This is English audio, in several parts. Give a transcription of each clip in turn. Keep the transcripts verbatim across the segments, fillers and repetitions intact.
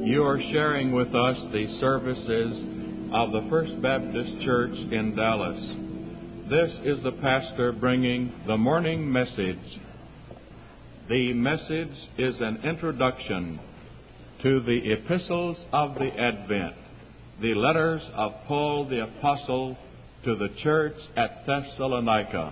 You are sharing with us the services of the First Baptist Church in Dallas. This is the pastor bringing the morning message. The message is an introduction to the epistles of the Advent, the letters of Paul the Apostle to the church at Thessalonica.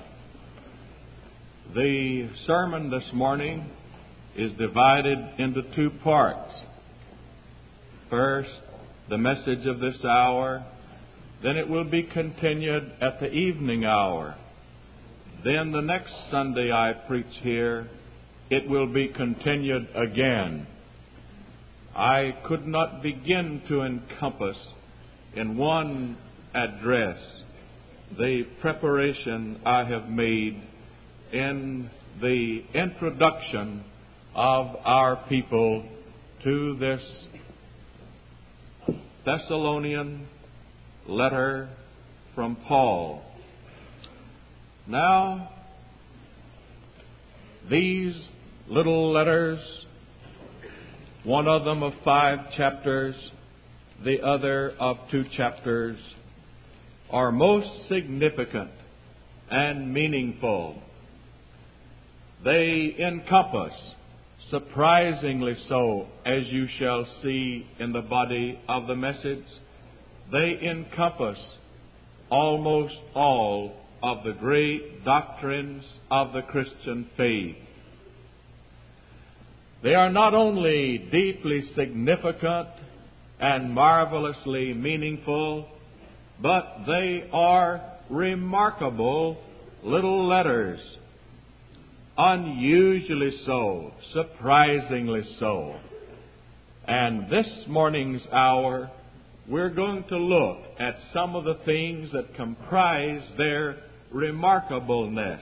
The sermon this morning is divided into two parts. First, the message of this hour, then it will be continued at the evening hour. Then the next Sunday I preach here, it will be continued again. I could not begin to encompass in one address the preparation I have made in the introduction of our people to this Thessalonian letter from Paul. Now, these little letters, one of them of five chapters, the other of two chapters, are most significant and meaningful. They encompass, surprisingly so, as you shall see in the body of the message, they encompass almost all of the great doctrines of the Christian faith. They are not only deeply significant and marvelously meaningful, but they are remarkable little letters. Unusually so, surprisingly so. And this morning's hour, we're going to look at some of the things that comprise their remarkableness.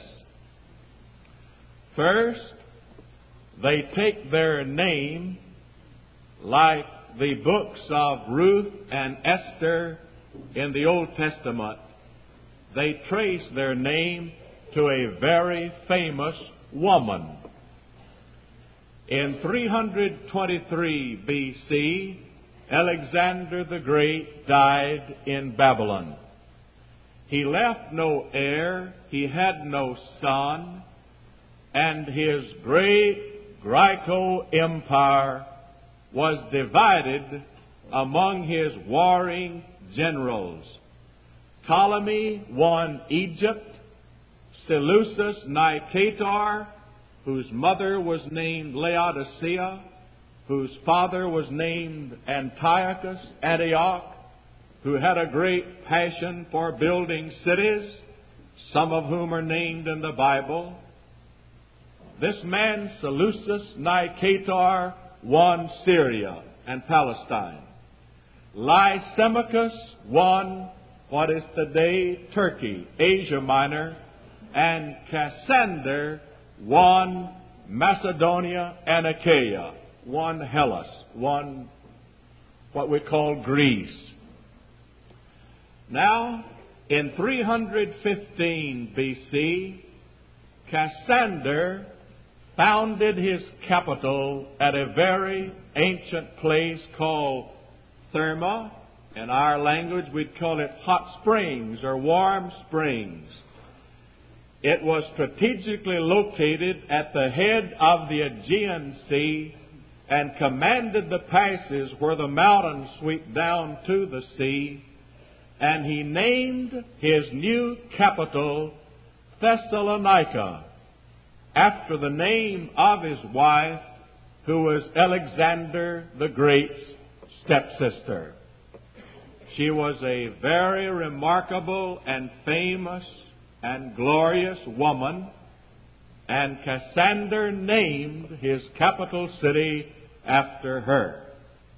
First, they take their name, like the books of Ruth and Esther in the Old Testament, they trace their name to a very famous woman. In three twenty-three B C, Alexander the Great died in Babylon. He left no heir, he had no son, and his great Graeco Empire was divided among his warring generals. Ptolemy won Egypt. Seleucus Nicator, whose mother was named Laodicea, whose father was named Antiochus Antioch, who had a great passion for building cities, some of whom are named in the Bible. This man, Seleucus Nicator, won Syria and Palestine. Lysimachus won what is today Turkey, Asia Minor, and Cassander won Macedonia and Achaia, won Hellas, won what we call Greece. Now, in three fifteen B C, Cassander founded his capital at a very ancient place called Therma. In our language, we'd call it hot springs or warm springs. It was strategically located at the head of the Aegean Sea and commanded the passes where the mountains sweep down to the sea. And he named his new capital Thessalonica after the name of his wife, who was Alexander the Great's stepsister. She was a very remarkable and famous and glorious woman, and Cassander named his capital city after her.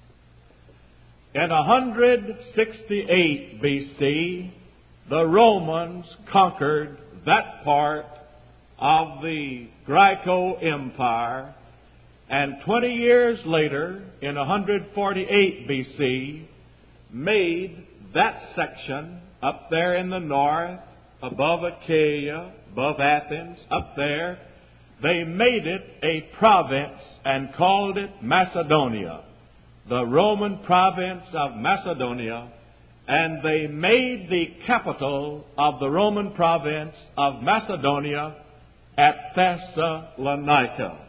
In one sixty-eight B C, the Romans conquered that part of the Graeco Empire, and twenty years later, in one forty-eight B C, made that section up there in the north, above Achaia, above Athens, up there, they made it a province and called it Macedonia. the Roman province of Macedonia, and they made the capital of the Roman province of Macedonia at Thessalonica.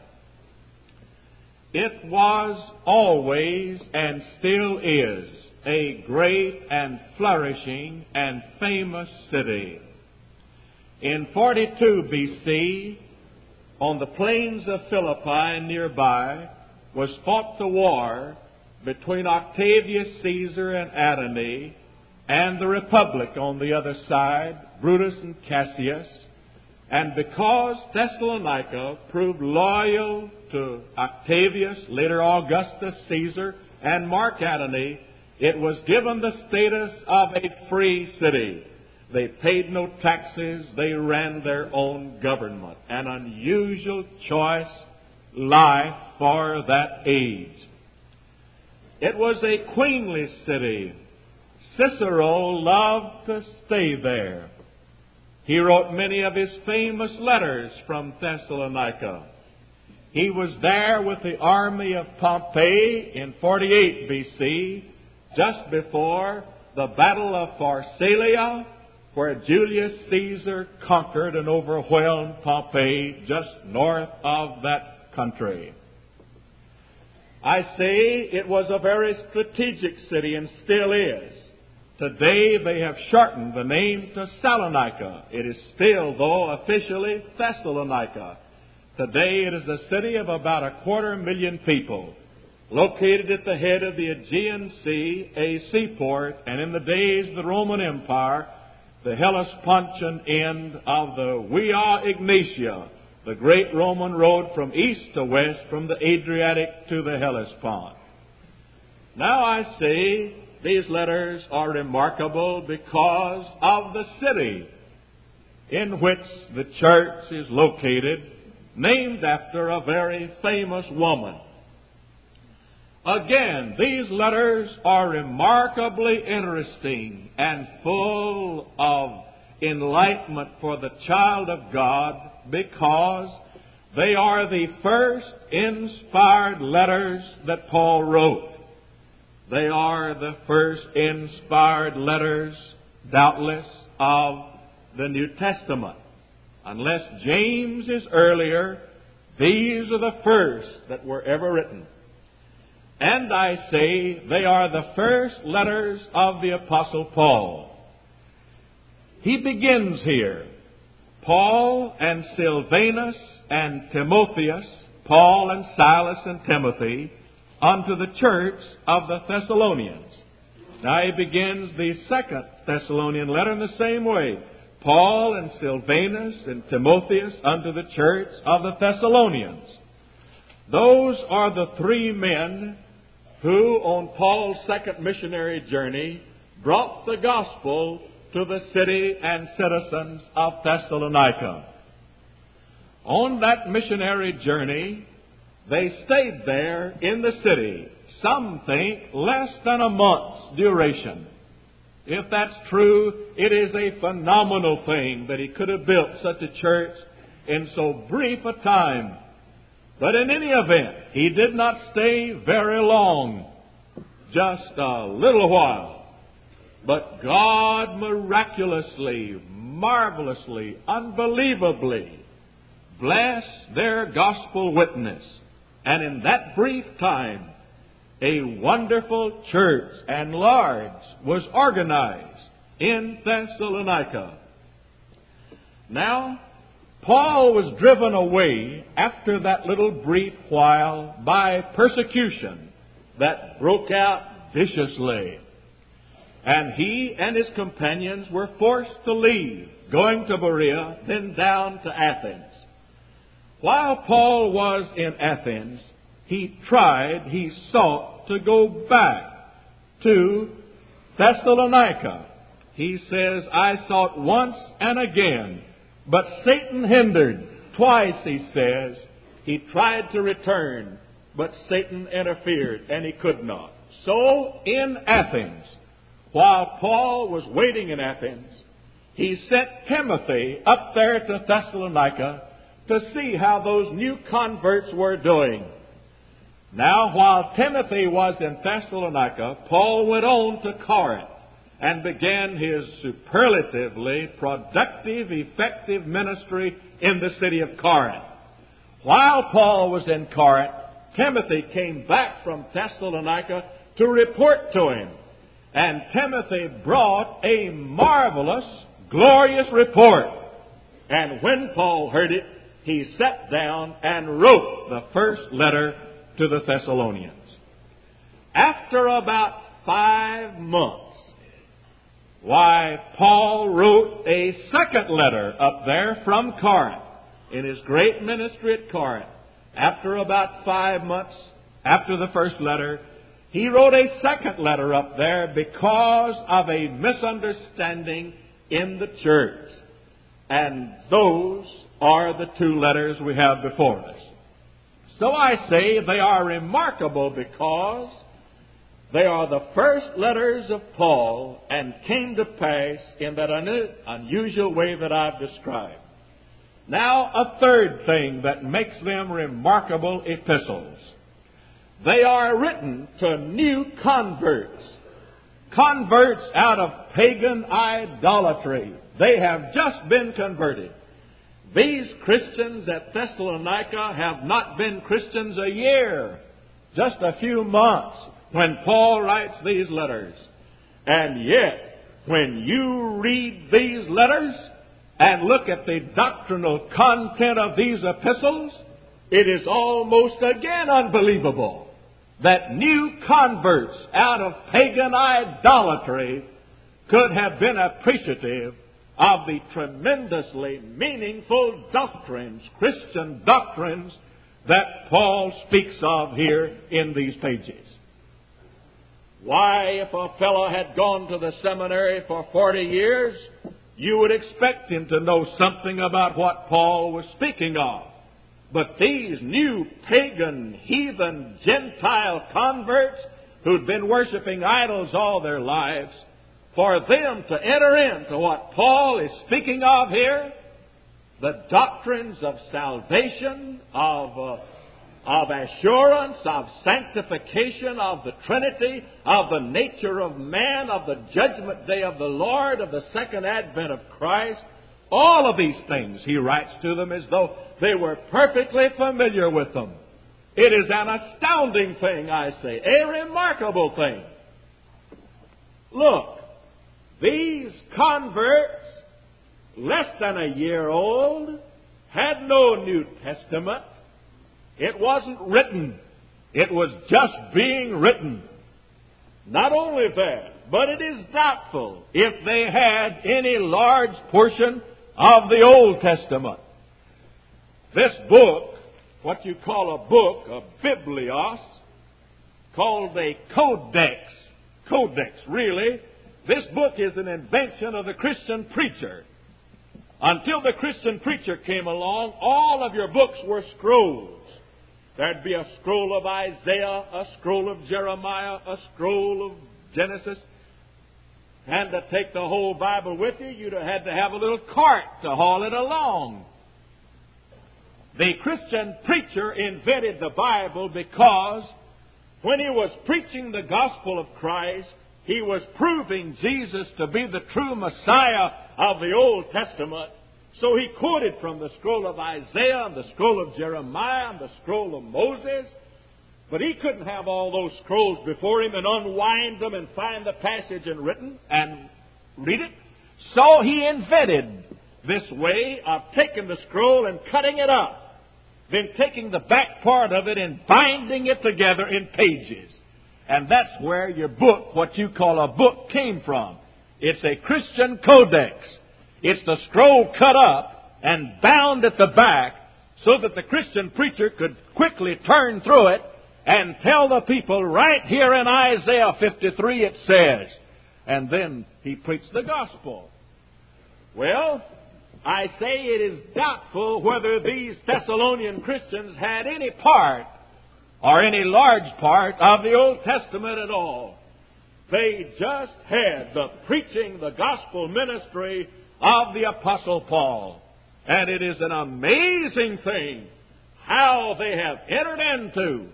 It was always and still is a great and flourishing and famous city. In forty-two B C, on the plains of Philippi nearby, was fought the war between Octavius Caesar and Antony and the Republic on the other side, Brutus and Cassius. And because Thessalonica proved loyal to Octavius, later Augustus Caesar, and Mark Antony, it was given the status of a free city. They paid no taxes. They ran their own government. An unusual choice life for that age. It was a queenly city. Cicero loved to stay there. He wrote many of his famous letters from Thessalonica. He was there with the army of Pompey in forty-eight B C, just before the Battle of Pharsalia, where Julius Caesar conquered and overwhelmed Pompey just north of that country. I say it was a very strategic city and still is. Today they have shortened the name to Salonika. It is still, though, officially Thessalonica. Today it is a city of about a quarter million people, located at the head of the Aegean Sea, a seaport, and in the days of the Roman Empire, the Hellespontian end of the Via Egnatia, the great Roman road from east to west, from the Adriatic to the Hellespont. Now I say these letters are remarkable because of the city in which the church is located, named after a very famous woman. Again, these letters are remarkably interesting and full of enlightenment for the child of God because they are the first inspired letters that Paul wrote. They are the first inspired letters, doubtless, of the New Testament. Unless James is earlier, these are the first that were ever written. And I say they are the first letters of the Apostle Paul. He begins here, Paul and Silvanus and Timotheus, Paul and Silas and Timothy, unto the church of the Thessalonians. Now he begins the second Thessalonian letter in the same way. Paul and Silvanus and Timotheus unto the church of the Thessalonians. Those are the three men who, on Paul's second missionary journey, brought the gospel to the city and citizens of Thessalonica. On that missionary journey, they stayed there in the city, some think less than a month's duration. If that's true, it is a phenomenal thing that he could have built such a church in so brief a time. But in any event, he did not stay very long, just a little while. But God miraculously, marvelously, unbelievably blessed their gospel witness. And in that brief time, a wonderful church and large was organized in Thessalonica. Now, Paul was driven away after that little brief while by persecution that broke out viciously. And he and his companions were forced to leave, going to Berea, then down to Athens. While Paul was in Athens, he tried, he sought to go back to Thessalonica. He says, I sought once and again, but Satan hindered. Twice, he says, he tried to return, but Satan interfered, and he could not. So, in Athens, while Paul was waiting in Athens, he sent Timothy up there to Thessalonica to see how those new converts were doing. Now, while Timothy was in Thessalonica, Paul went on to Corinth and began his superlatively productive, effective ministry in the city of Corinth. While Paul was in Corinth, Timothy came back from Thessalonica to report to him. And Timothy brought a marvelous, glorious report. And when Paul heard it, he sat down and wrote the first letter to the Thessalonians. After about five months, why, Paul wrote a second letter up there from Corinth in his great ministry at Corinth. After about five months after the first letter, he wrote a second letter up there because of a misunderstanding in the church. And those are the two letters we have before us. So I say they are remarkable because they are the first letters of Paul and came to pass in that un- unusual way that I've described. Now, a third thing that makes them remarkable epistles. They are written to new converts. Converts out of pagan idolatry. They have just been converted. These Christians at Thessalonica have not been Christians a year, just a few months, when Paul writes these letters. And yet, when you read these letters and look at the doctrinal content of these epistles, it is almost again unbelievable that new converts out of pagan idolatry could have been appreciative of the tremendously meaningful doctrines, Christian doctrines, that Paul speaks of here in these pages. Why, if a fellow had gone to the seminary for forty years, you would expect him to know something about what Paul was speaking of. But these new pagan, heathen, Gentile converts who'd been worshiping idols all their lives, for them to enter into what Paul is speaking of here, the doctrines of salvation, of, uh, of assurance, of sanctification, of the Trinity, of the nature of man, of the judgment day of the Lord, of the second advent of Christ, all of these things he writes to them as though they were perfectly familiar with them. It is an astounding thing, I say, a remarkable thing. Look, these converts, less than a year old, had no New Testament. It wasn't written. It was just being written. Not only that, but it is doubtful if they had any large portion of the Old Testament. This book, what you call a book, a biblios, called a codex. Codex, really. This book is an invention of the Christian preacher. Until the Christian preacher came along, all of your books were scrolls. There'd be a scroll of Isaiah, a scroll of Jeremiah, a scroll of Genesis. And to take the whole Bible with you, you'd have had to have a little cart to haul it along. The Christian preacher invented the Bible because when he was preaching the gospel of Christ, he was proving Jesus to be the true Messiah of the Old Testament. So he quoted from the scroll of Isaiah and the scroll of Jeremiah and the scroll of Moses. But he couldn't have all those scrolls before him and unwind them and find the passage and written and read it. So he invented this way of taking the scroll and cutting it up, then taking the back part of it and binding it together in pages. And that's where your book, what you call a book, came from. It's a Christian codex. It's the scroll cut up and bound at the back so that the Christian preacher could quickly turn through it and tell the people right here in Isaiah fifty-three it says. And then he preached the gospel. Well, I say it is doubtful whether these Thessalonian Christians had any part or any large part of the Old Testament at all. They just had the preaching, the gospel ministry of the Apostle Paul. And it is an amazing thing how they have entered into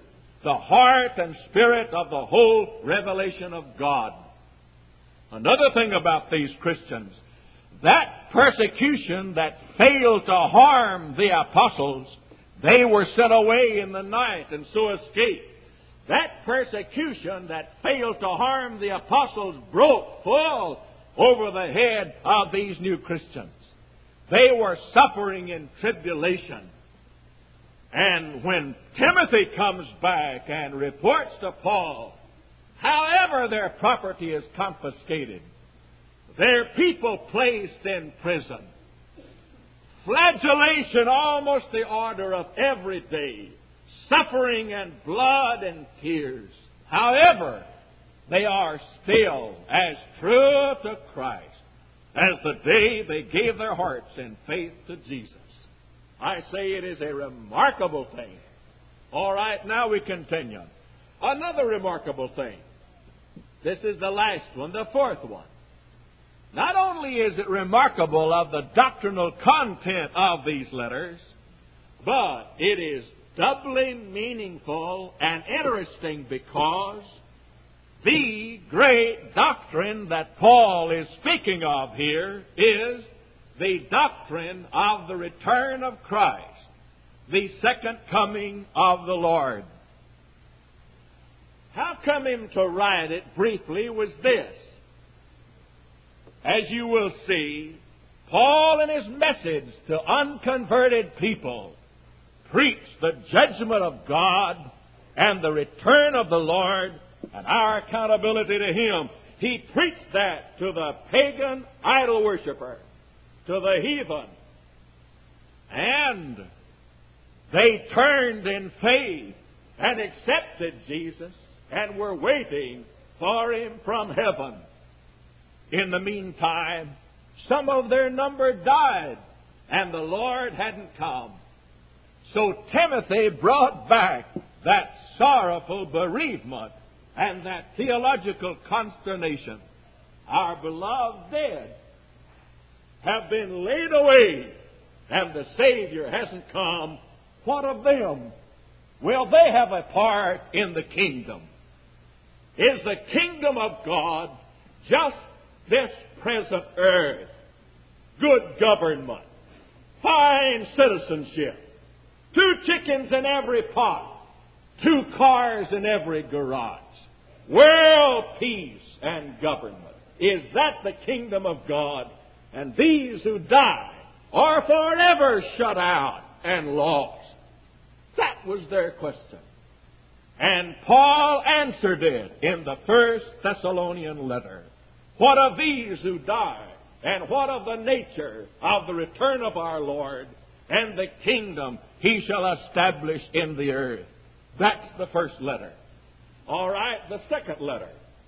the heart and spirit of the whole revelation of God. Another thing about these Christians, that persecution that failed to harm the apostles, they were sent away in the night and so escaped. That persecution that failed to harm the apostles broke full over the head of these new Christians. They were suffering in tribulation. And when Timothy comes back and reports to Paul, however their property is confiscated, their people placed in prison, flagellation almost the order of every day, suffering and blood and tears. However, they are still as true to Christ as the day they gave their hearts in faith to Jesus. I say it is a remarkable thing. All right, now we continue. Another remarkable thing. This is the last one, the fourth one. Not only is it remarkable of the doctrinal content of these letters, but it is doubly meaningful and interesting because the great doctrine that Paul is speaking of here is the doctrine of the return of Christ, the second coming of the Lord. How come him to write it briefly was this. As you will see, Paul in his message to unconverted people preached the judgment of God and the return of the Lord and our accountability to Him. He preached that to the pagan idol worshiper, to the heathen. And they turned in faith and accepted Jesus and were waiting for Him from heaven. In the meantime, some of their number died, and the Lord hadn't come. So Timothy brought back that sorrowful bereavement and that theological consternation. Our beloved dead have been laid away, and the Savior hasn't come. What of them? Well, they have a part in the kingdom. Is the kingdom of God just this present earth? Good government, fine citizenship, two chickens in every pot, two cars in every garage, world peace and government. Is that the kingdom of God? And these who die are forever shut out and lost. That was their question. And Paul answered it in the First Thessalonian letter. What of these who die? And what of the nature of the return of our Lord and the kingdom He shall establish in the earth? That's the first letter. All right, the second letter.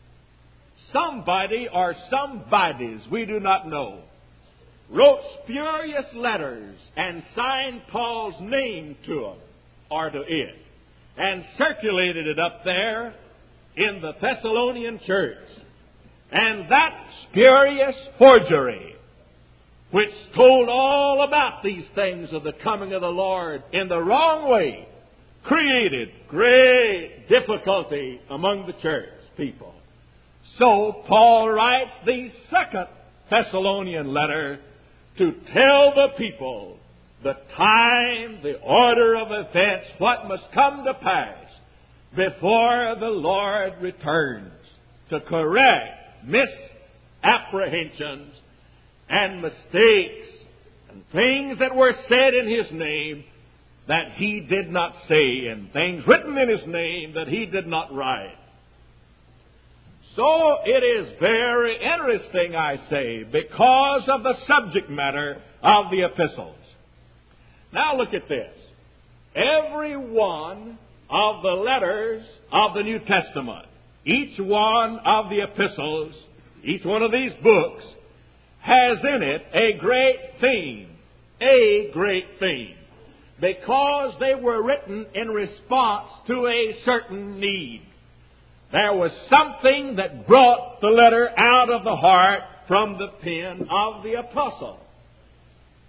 Somebody or somebodies, we do not know, wrote spurious letters and signed Paul's name to them or to it and circulated it up there in the Thessalonian church. And that spurious forgery, which told all about these things of the coming of the Lord in the wrong way, created great difficulty among the church people. So Paul writes the second Thessalonian letter to tell the people the time, the order of events, what must come to pass before the Lord returns to correct misapprehensions and mistakes and things that were said in His name that He did not say, and things written in His name that He did not write. So it is very interesting, I say, because of the subject matter of the epistles. Now look at this. Every one of the letters of the New Testament, each one of the epistles, each one of these books, has in it a great theme. A great theme. Because they were written in response to a certain need. There was something that brought the letter out of the heart from the pen of the apostle.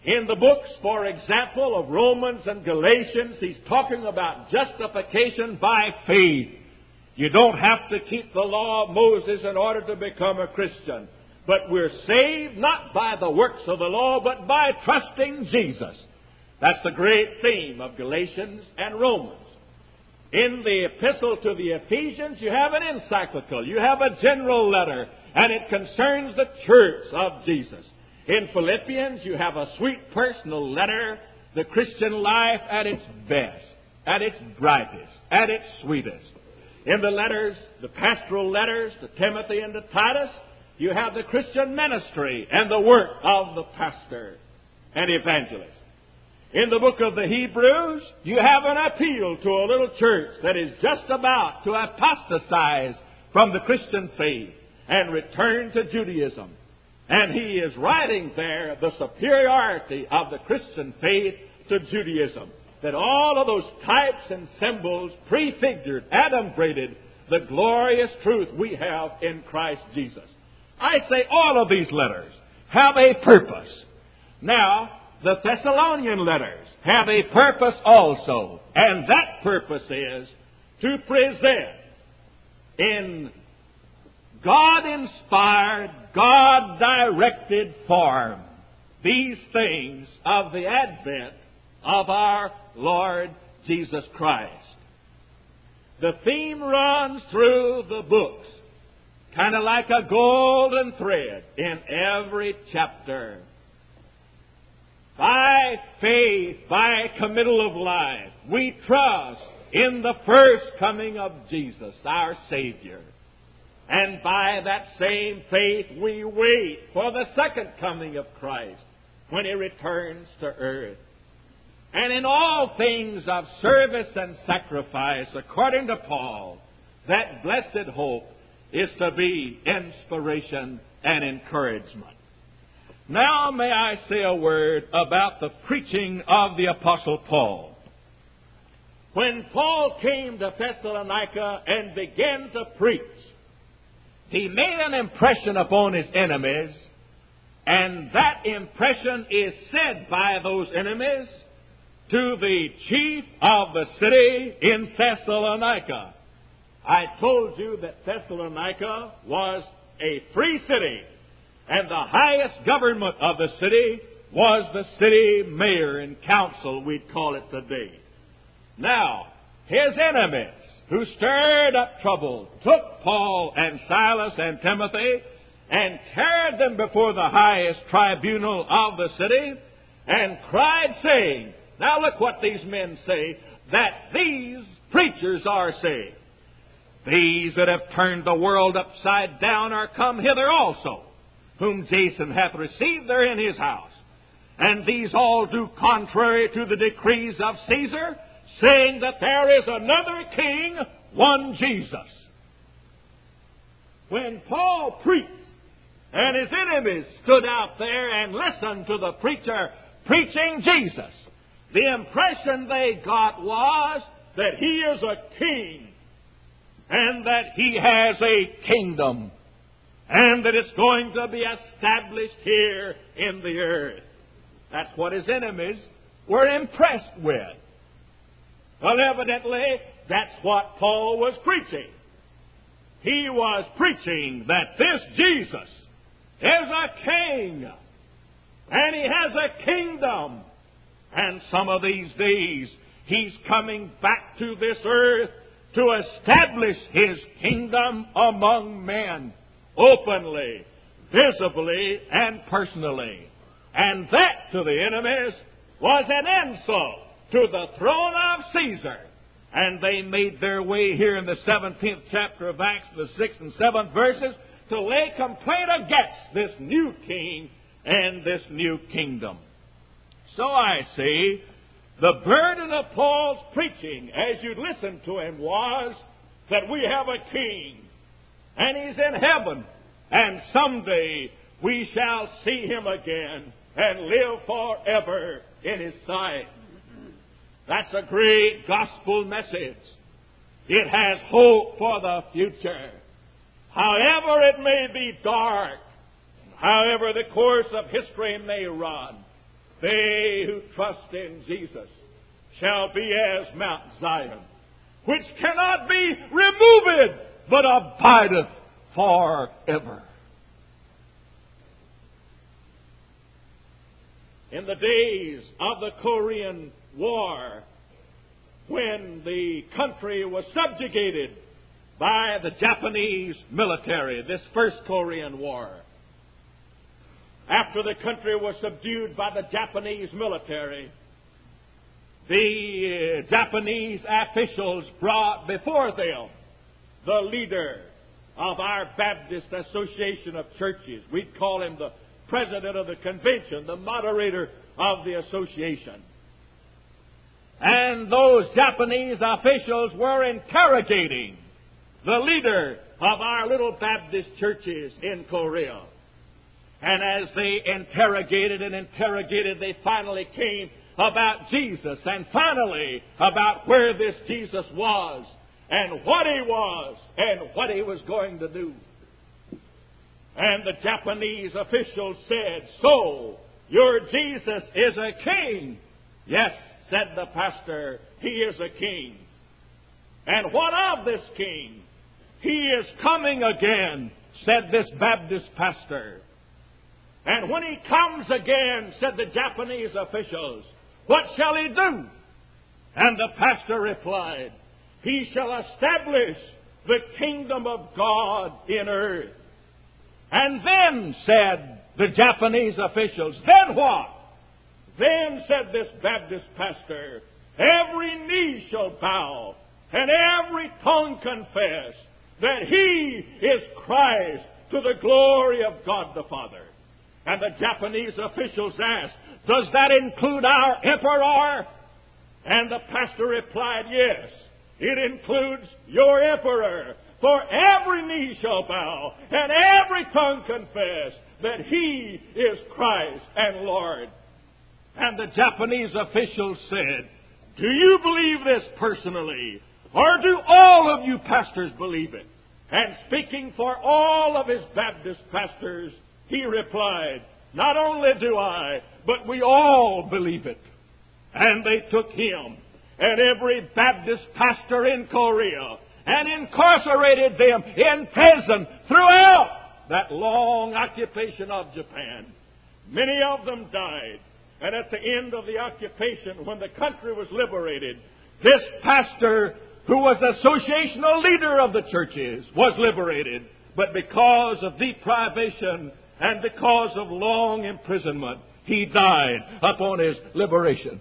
In the books, for example, of Romans and Galatians, he's talking about justification by faith. You don't have to keep the law of Moses in order to become a Christian. But we're saved not by the works of the law, but by trusting Jesus. That's the great theme of Galatians and Romans. In the epistle to the Ephesians, you have an encyclical. You have a general letter, and it concerns the church of Jesus. In Philippians, you have a sweet personal letter, the Christian life at its best, at its brightest, at its sweetest. In the letters, the pastoral letters to Timothy and to Titus, you have the Christian ministry and the work of the pastor and evangelist. In the book of the Hebrews, you have an appeal to a little church that is just about to apostatize from the Christian faith and return to Judaism. And he is writing there the superiority of the Christian faith to Judaism. That all of those types and symbols prefigured, adumbrated the glorious truth we have in Christ Jesus. I say all of these letters have a purpose. Now, the Thessalonian letters have a purpose also. And that purpose is to present in God-inspired, God-directed form these things of the advent of our Lord Jesus Christ. The theme runs through the books, kind of like a golden thread in every chapter. By faith, by committal of life, we trust in the first coming of Jesus, our Savior. And by that same faith, we wait for the second coming of Christ when He returns to earth. And in all things of service and sacrifice, according to Paul, that blessed hope is to be inspiration and encouragement. Now may I say a word about the preaching of the Apostle Paul. When Paul came to Thessalonica and began to preach, he made an impression upon his enemies, and that impression is said by those enemies to the chief of the city in Thessalonica. I told you that Thessalonica was a free city, and the highest government of the city was the city mayor and council, we'd call it today. Now, his enemies, who stirred up trouble, took Paul and Silas and Timothy and carried them before the highest tribunal of the city and cried, saying, now look what these men say, that these preachers are saying. These that have turned the world upside down are come hither also, whom Jason hath received there in his house. And these all do contrary to the decrees of Caesar, saying that there is another king, one Jesus. When Paul preached, and his enemies stood out there and listened to the preacher preaching Jesus, the impression they got was that he is a king, and that he has a kingdom, and that it's going to be established here in the earth. That's what his enemies were impressed with. Well, evidently, that's what Paul was preaching. He was preaching that this Jesus is a king, and he has a kingdom. And some of these days, he's coming back to this earth to establish his kingdom among men, openly, visibly, and personally. And that, to the enemies, was an insult to the throne of Caesar. And they made their way here in the seventeenth chapter of Acts, the sixth and seventh verses, to lay complaint against this new king and this new kingdom. So I say, the burden of Paul's preaching, as you listen to him, was that we have a king, and he's in heaven, and someday we shall see him again and live forever in his sight. That's a great gospel message. It has hope for the future. However it may be dark, however the course of history may run, They who trust in Jesus shall be as Mount Zion, which cannot be removed, but abideth forever. In the days of the Korean War, when the country was subjugated by the Japanese military, this first Korean War, after the country was subdued by the Japanese military, the uh, Japanese officials brought before them the leader of our Baptist Association of Churches. We'd call him the president of the convention, the moderator of the association. And those Japanese officials were interrogating the leader of our little Baptist churches in Korea. And as they interrogated and interrogated, they finally came about Jesus, and finally about where this Jesus was, and what he was, and what he was going to do. And the Japanese officials said, "So, your Jesus is a king?" "Yes," said the pastor, "he is a king." "And what of this king?" "He is coming again," said this Baptist pastor. "And when he comes again," said the Japanese officials, "what shall he do?" And the pastor replied, "He shall establish the kingdom of God in earth." "And then," said the Japanese officials, "then what?" "Then," said this Baptist pastor, "every knee shall bow, and every tongue confess that he is Christ, to the glory of God the Father." And the Japanese officials asked, "Does that include our emperor?" And the pastor replied, "Yes, it includes your emperor. For every knee shall bow, and every tongue confess that he is Christ and Lord." And the Japanese officials said, "Do you believe this personally, or do all of you pastors believe it?" And speaking for all of his Baptist pastors, he replied, "Not only do I, but we all believe it." And they took him and every Baptist pastor in Korea and incarcerated them in prison throughout that long occupation of Japan. Many of them died. And at the end of the occupation, when the country was liberated, this pastor, who was the associational leader of the churches, was liberated. But because of deprivation and because of long imprisonment, he died upon his liberation.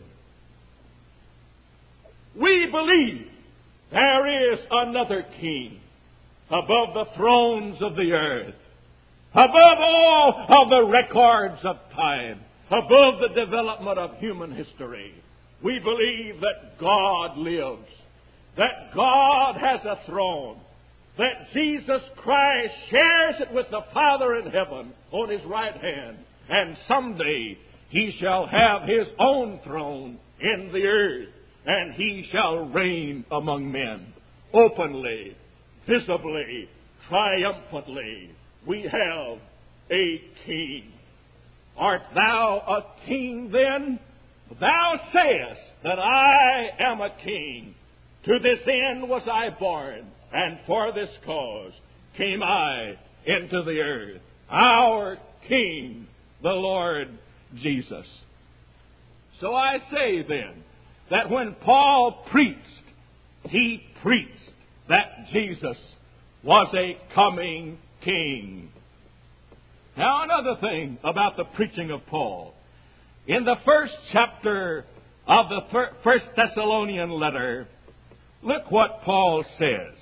We believe there is another king above the thrones of the earth, above all of the records of time, above the development of human history. We believe that God lives, that God has a throne, that Jesus Christ shares it with the Father in heaven on his right hand, and someday he shall have his own throne in the earth, and he shall reign among men openly, visibly, triumphantly. We have a king. Art thou a king then? Thou sayest that I am a king. To this end was I born, and for this cause came I into the earth. Our King, the Lord Jesus. So I say then, that when Paul preached, he preached that Jesus was a coming king. Now, another thing about the preaching of Paul. In the first chapter of the First Thessalonian letter, look what Paul says.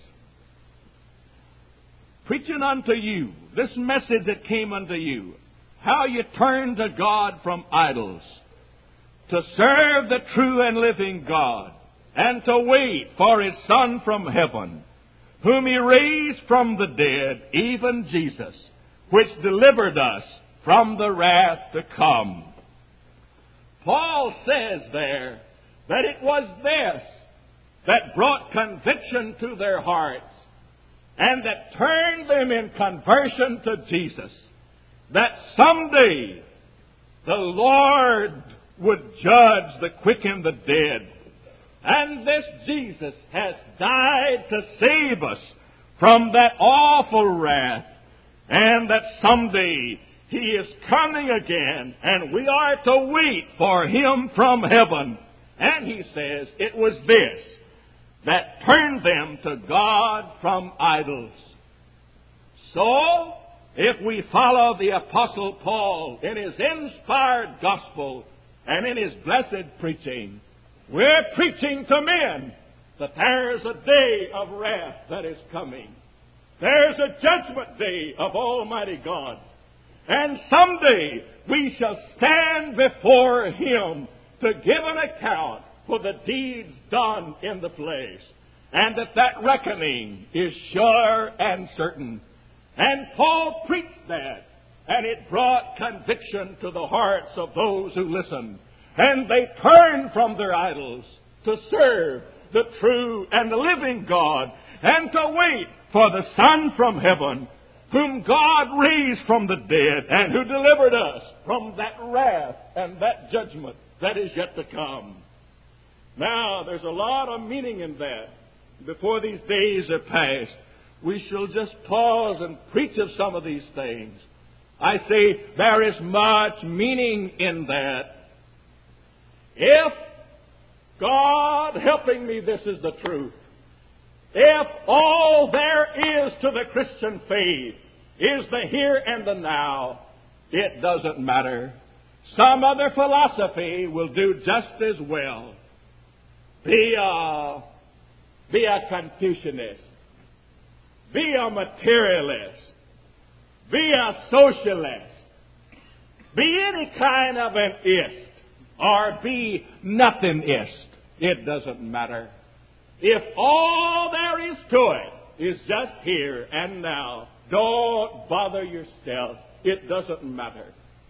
Preaching unto you, this message that came unto you, how you turn to God from idols, to serve the true and living God, and to wait for His Son from heaven, whom He raised from the dead, even Jesus, which delivered us from the wrath to come. Paul says there that it was this that brought conviction to their hearts and that turned them in conversion to Jesus, that someday the Lord would judge the quick and the dead. And this Jesus has died to save us from that awful wrath, and that someday He is coming again, and we are to wait for Him from heaven. And He says it was this that turned them to God from idols. So, if we follow the Apostle Paul in his inspired gospel and in his blessed preaching, we're preaching to men that there's a day of wrath that is coming. There's a judgment day of Almighty God. And someday we shall stand before Him to give an account for the deeds done in the flesh. And that that reckoning is sure and certain. And Paul preached that, and it brought conviction to the hearts of those who listened. And they turned from their idols to serve the true and the living God, and to wait for the Son from heaven, whom God raised from the dead, and who delivered us from that wrath and that judgment that is yet to come. Now, there's a lot of meaning in that. Before these days are past, we shall just pause and preach of some of these things. I say there is much meaning in that. If God helping me, this is the truth. If all there is to the Christian faith is the here and the now, it doesn't matter. Some other philosophy will do just as well. Be a, be a Confucianist. Be a materialist. Be a socialist. Be any kind of an ist. Or be nothingist. It doesn't matter. If all there is to it is just here and now, don't bother yourself. It doesn't matter.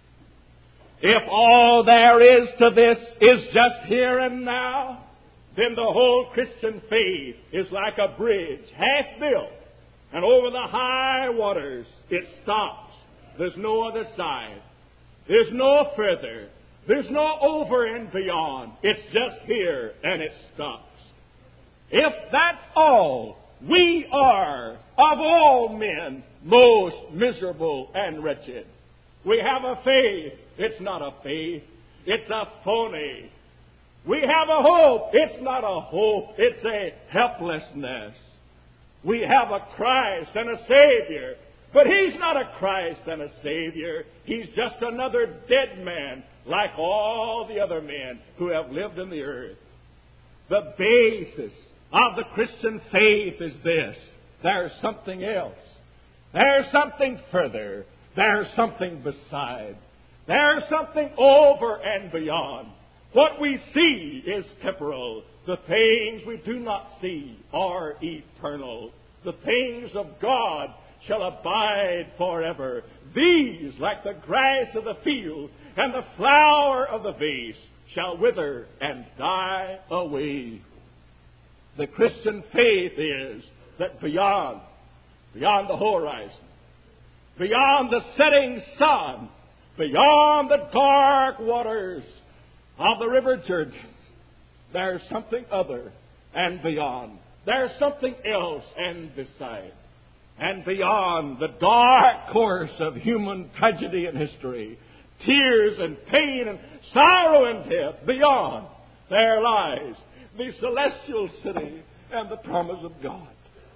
If all there is to this is just here and now, then the whole Christian faith is like a bridge half built, and over the high waters it stops. There's no other side. There's no further. There's no over and beyond. It's just here and it stops. If that's all, we are, of all men, most miserable and wretched. We have a faith. It's not a faith. It's a phony. We have a hope. It's not a hope. It's a helplessness. We have a Christ and a Savior. But He's not a Christ and a Savior. He's just another dead man like all the other men who have lived in the earth. The basis of the Christian faith is this. There's something else. There's something further. There's something beside. There's something over and beyond. What we see is temporal. The things we do not see are eternal. The things of God shall abide forever. These, like the grass of the field and the flower of the vase, shall wither and die away. The Christian faith is that beyond, beyond the horizon, beyond the setting sun, beyond the dark waters of the river Jordan, there's something other and beyond. There's something else and beside. And beyond the dark course of human tragedy and history, tears and pain and sorrow and death, beyond there lies the celestial city and the promise of God.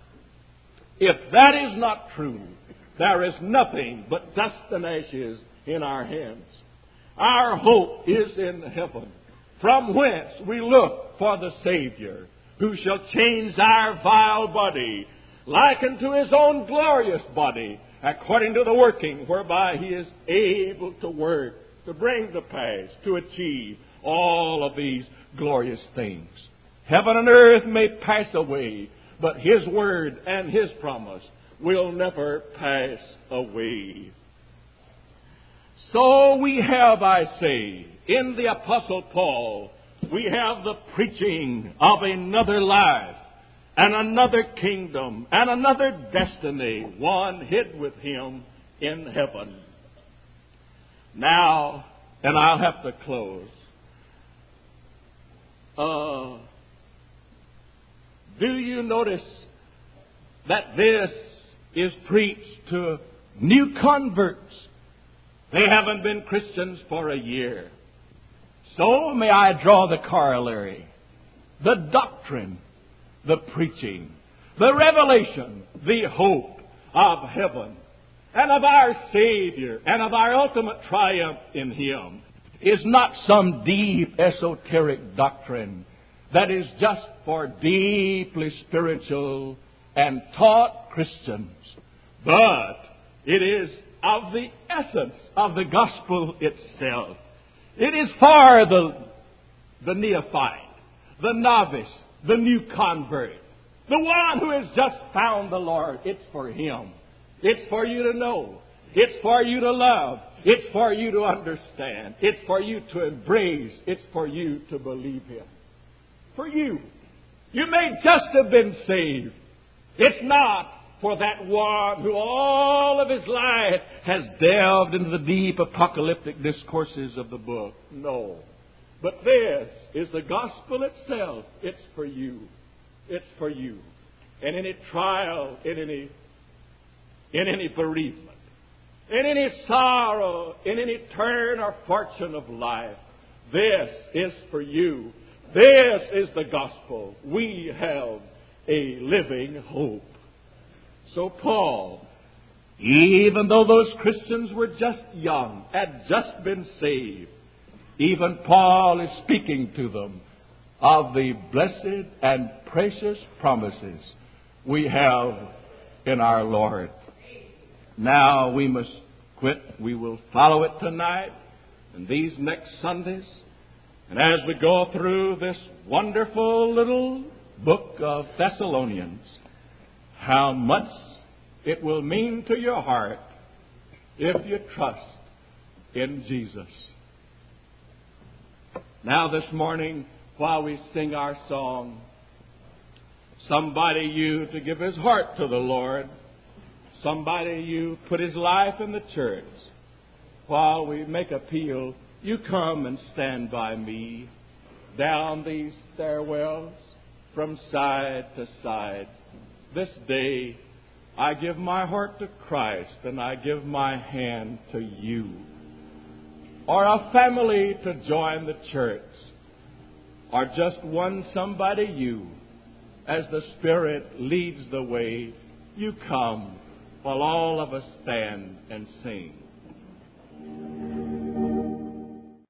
If that is not true, there is nothing but dust and ashes in our hands. Our hope is in heaven, from whence we look for the Savior, who shall change our vile body like unto His own glorious body, according to the working whereby He is able to work, to bring to pass, to achieve all of these glorious things. Heaven and earth may pass away, but His word and His promise will never pass away. So we have, I say, in the Apostle Paul, we have the preaching of another life, and another kingdom, and another destiny, one hid with Him in heaven. Now, and I'll have to close, Uh, do you notice that this is preached to new converts? They haven't been Christians for a year. So may I draw the corollary. The doctrine, the preaching, the revelation, the hope of heaven and of our Savior and of our ultimate triumph in Him is not some deep esoteric doctrine that is just for deeply spiritual and taught Christians, but it is of the essence of the gospel itself. It is for the, the neophyte, the novice, the new convert, the one who has just found the Lord. It's for him. It's for you to know. It's for you to love. It's for you to understand. It's for you to embrace. It's for you to believe Him. For you. You may just have been saved. It's not for that one who all of his life has delved into the deep apocalyptic discourses of the book. No. But this is the gospel itself. It's for you. It's for you. In any trial, in any, in any bereavement, in any sorrow, in any turn or fortune of life, this is for you. This is the gospel. We have a living hope. So Paul, even though those Christians were just young, had just been saved, even Paul is speaking to them of the blessed and precious promises we have in our Lord. Now we must quit. We will follow it tonight and these next Sundays. And as we go through this wonderful little book of Thessalonians, how much it will mean to your heart if you trust in Jesus. Now this morning, while we sing our song, somebody you to give his heart to the Lord, somebody you put his life in the church, while we make appeal, you come and stand by me down these stairwells from side to side. This day, I give my heart to Christ and I give my hand to you. Or a family to join the church. Or just one somebody you. As the Spirit leads the way, you come while all of us stand and sing.